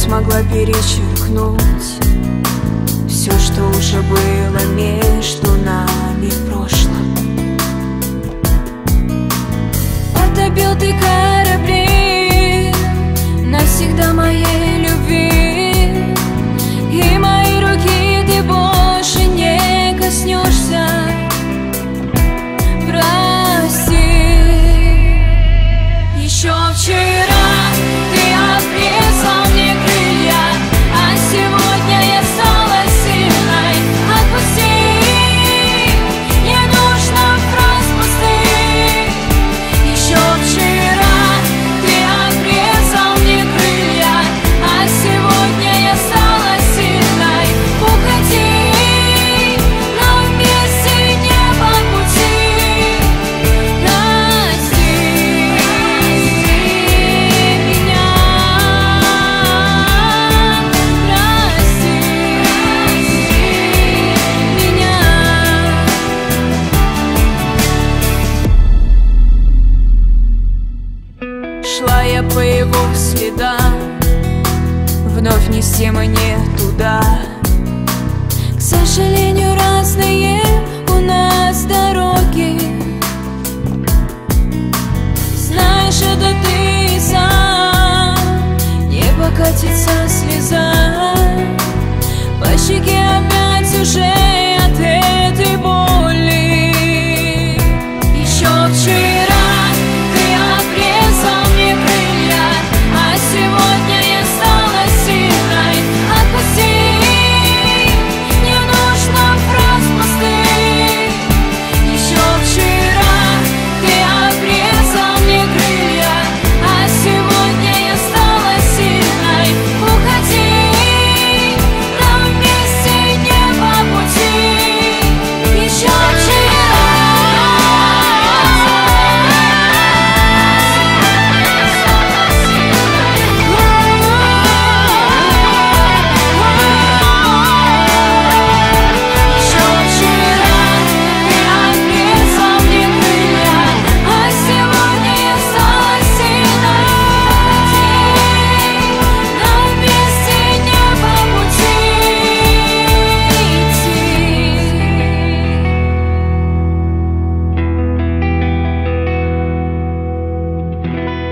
смогла перечеркнуть все, что уже было между нами в прошлом. Потопил ты корабли навсегда моей любви, и моей руки ты больше не коснешься. Прости. Еще вчера ты обрезал мне крылья, а сегодня я стала сильной. Отпусти, не нужно фраз пустых. Еще вчера ты обрезал мне крылья, а сегодня я стала сильной. Уходи, но вместе не по пути. Прости меня, прости меня. Шла я по его следам, вновь не с темы, не туда. К сожалению, разные у нас дороги. Знаешь, это ты сам, не покатится слеза по щеке опять уже от этой боли. Еще вчера ты обрезал мне крылья, а сегодня я стала сильной. Отпусти, не нужно фраз пустых. Еще вчера ты обрезал мне крылья, а сегодня я стала сильной. Уходи, но вместе не по пути. Еще вчера. Еще вчера ты обрезал мне крылья, а сегодня я стала сильной. Но вместе не по пути идти.